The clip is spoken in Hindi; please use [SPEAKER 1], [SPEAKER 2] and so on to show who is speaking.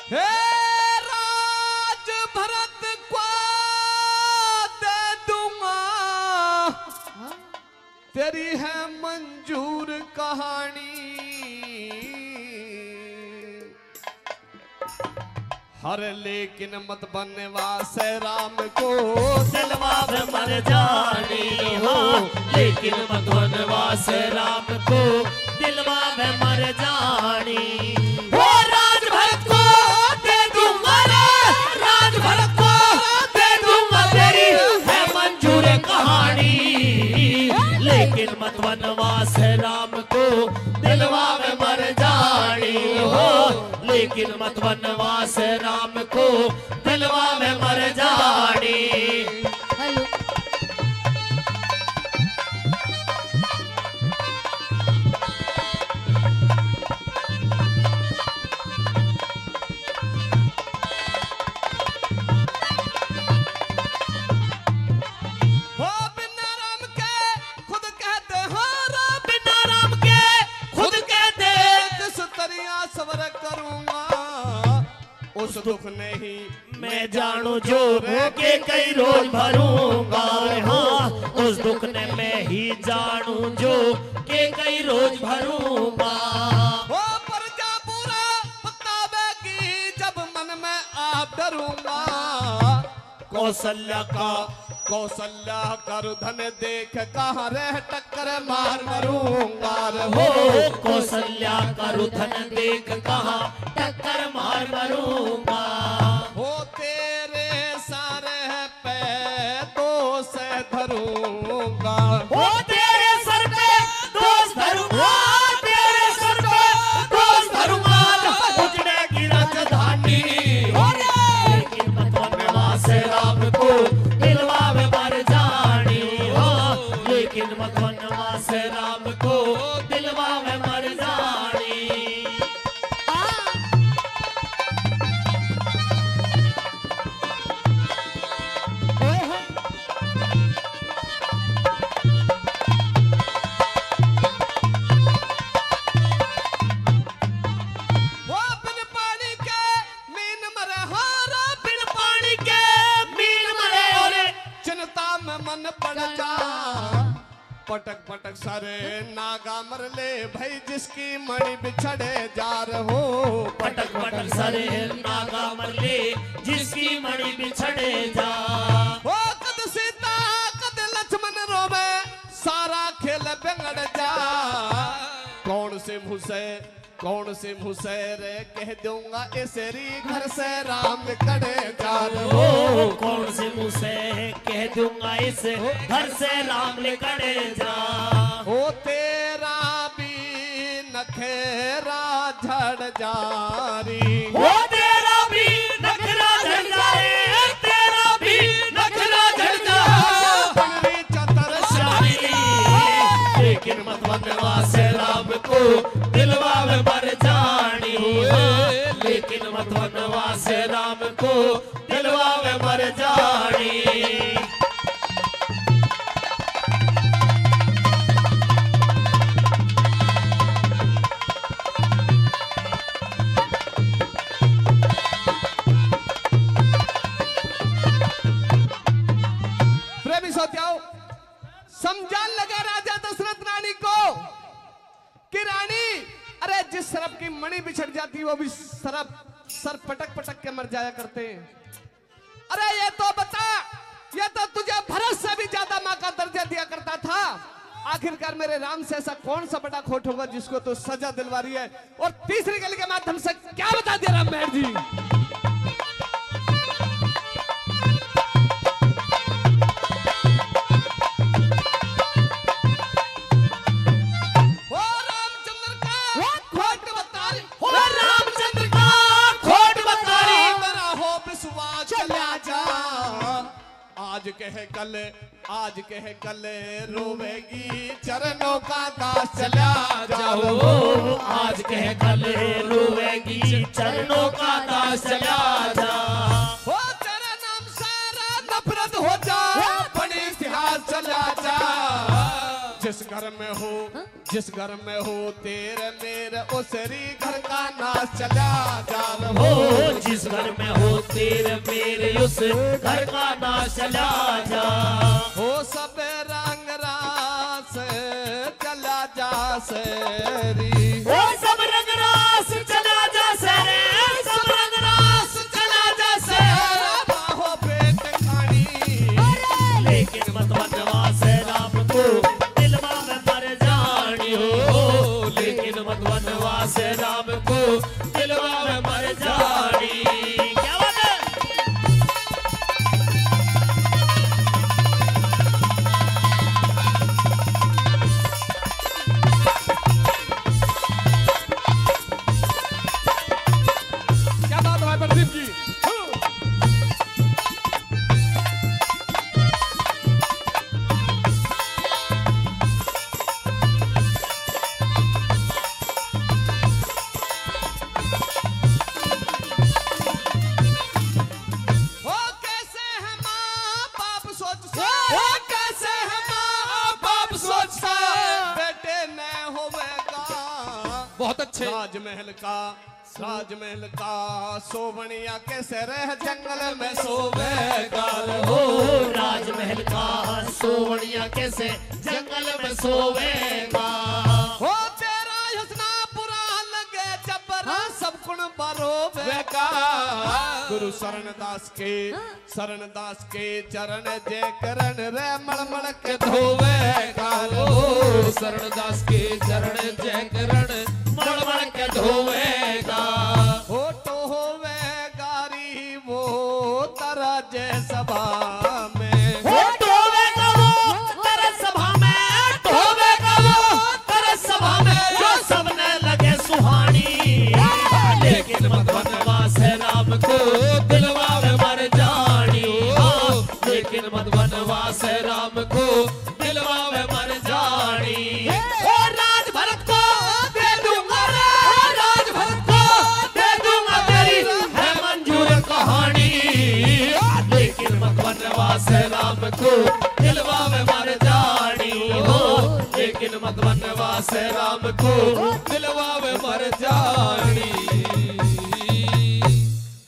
[SPEAKER 1] हे राज भरत को दे दूंगा, तेरी है मंजूर कहानी। हर लेकिन मत बनवासे राम को
[SPEAKER 2] दिलवा में मर जानी हो, लेकिन मत बनवासे राम को दिलवा में मर जानी। वो राज भरत को दे दूंगा रे, राज भरत को दे दूंगा, तेरी है मंजूर कहानी। लेकिन मत बनवासे राम को दिलवा में मर जानी हो, लेकिन मत बनवास राम को दिलवा में मर जानी।
[SPEAKER 1] हो बिना राम के खुद कहते हो,
[SPEAKER 2] बिना राम के खुद कहते
[SPEAKER 1] किस तरिया सबर करूंगा, उस दुख नहीं
[SPEAKER 2] मैं जानू जो के कई रोज भरूंगा। हाँ, उस दुख ने मैं ही जानू जो के कई रोज भरूंगा।
[SPEAKER 1] वो प्रजा पूरा पकावेगी जब मन में आप डरूंगा। कौशल्या का रुधन देख कहाँ रह टक्कर मार मरूंगा।
[SPEAKER 2] हो कौशल्या का रुधन देख कहाँ टक्कर मार मरूंगा।
[SPEAKER 1] हो तेरे सारे पैदों से धरूंगा,
[SPEAKER 2] हो तेरे सर पे दोष धरूंगा, तेरे सर पे दोष धरूंगा। उजड़ेगी राजधानी, लेकिन मत बनवास राम को दिलवा में मर जानी हो, लेकिन मत बनवास राम को दिलवा में मर जानी।
[SPEAKER 1] वो बिन पानी के मीन मरे हारा,
[SPEAKER 2] बिन पानी के मीन मरे और
[SPEAKER 1] चिंता में मन पड़ जा। पटक पटक सारे नागा मर ले भाई, जिसकी मणि बिछड़े जा रहो।
[SPEAKER 2] पटक पटक सरे नागा मरले, जिसकी मणि बिछड़े जा।
[SPEAKER 1] वो कद सीता कद लक्ष्मण रोवे, सारा खेल बिगड़ जा। कौन से मुँह से रे कह दूंगा, इसरी घर से राम कड़े जा रहो।
[SPEAKER 2] ओ कौन से मुँह से कह दूंगा, इस घर से राम निकले जा।
[SPEAKER 1] हो तेरा भी नखेरा झड़ जारी,
[SPEAKER 2] वो तेरा भी नखरा झड़ जाए, तेरा भी नखरा झड़ जाए।
[SPEAKER 1] बनरी चतर
[SPEAKER 2] शाही, लेकिन मत बनवास राम को दिलवा में मर जानी हो, लेकिन मत बनवास राम को दिलवा में मर जानी।
[SPEAKER 1] प्रेमी सोतियाओ, समझान लगा राजा दशरथ रानी को कि रानी, अरे जिस सरप की मणि बिछड़ जाती वो भी सरप सर पटक पटक के मर जाया करते हैं। अरे ये तो बता, ये तो तुझे भरत से भी ज्यादा मां का दर्जा दिया करता था। आखिरकार मेरे राम से ऐसा कौन सा बड़ा खोट होगा जिसको तो सजा दिलवा रही है। और तीसरी गली के माध्यम से क्या बता दिया राम मेहर जी। आज कह कल रोवेगी चरणों का दास चला जाओ।
[SPEAKER 2] आज कह कल रोवेगी चरणों का दास चला जा।
[SPEAKER 1] हो तेरा नाम सारा नफरत हो जा, बड़ी इतिहास चला जा। जिस घर में हो तेरे मेरे उसरी घर का नाश चला जा।
[SPEAKER 2] हो घर में हो तेरे मेरे उस घर का नाश चला जा।
[SPEAKER 1] हो सब रंग रास चला जा सेरी,
[SPEAKER 2] वो सब रंग रास चला जा सरे, सब रंग रास चला जा सरे।
[SPEAKER 1] हो पेट खानी,
[SPEAKER 2] लेकिन मत वनवास राम को दिलवा में मर जानी हो, लेकिन मत वनवास राम को दिलवा में मर जानी। क्या बात है?
[SPEAKER 1] क्या बात है भाई प्रदीप जी। हो कैसे है माँ बाप सोचता, हो कैसे है माँ बाप सोचता, बेटे न होवेगा। बहुत अच्छे। राजमहल का सोवनिया कैसे रह जंगल में सोवेगा।
[SPEAKER 2] हो राजमहल का सोवनिया कैसे जंगल में सोवेगा।
[SPEAKER 1] हो तेरा हंसना बुरा लगे जबरा सब गुण बरोवेगा। गुरु शरणदास के चरण जय करण रे मड़मड़ के धोवेगा।
[SPEAKER 3] ओ शरणदास के चरण जय करण
[SPEAKER 2] मड़मड़ के धोवेगा।
[SPEAKER 1] हो तो होवेगा री वो तरा जय सभा में।
[SPEAKER 2] वो धोवेगा वो तेरे सभा में, धोवेगा वो तेरे सभा में, जो सबने लगे सुहानी। लेकिन मत वनवास राम को दिलवा में मर जानी। लेकिन मत वनवास राम को दिलवा में मर जानी। ओ राज भरत को दे दूंगा रे, राज भरत को दे दूंगा, तेरी है मंजूर कहानी। लेकिन मत वनवास राम को दिलवा में मर जानी हो, लेकिन मत वनवास राम को दिलवा में मर जानी।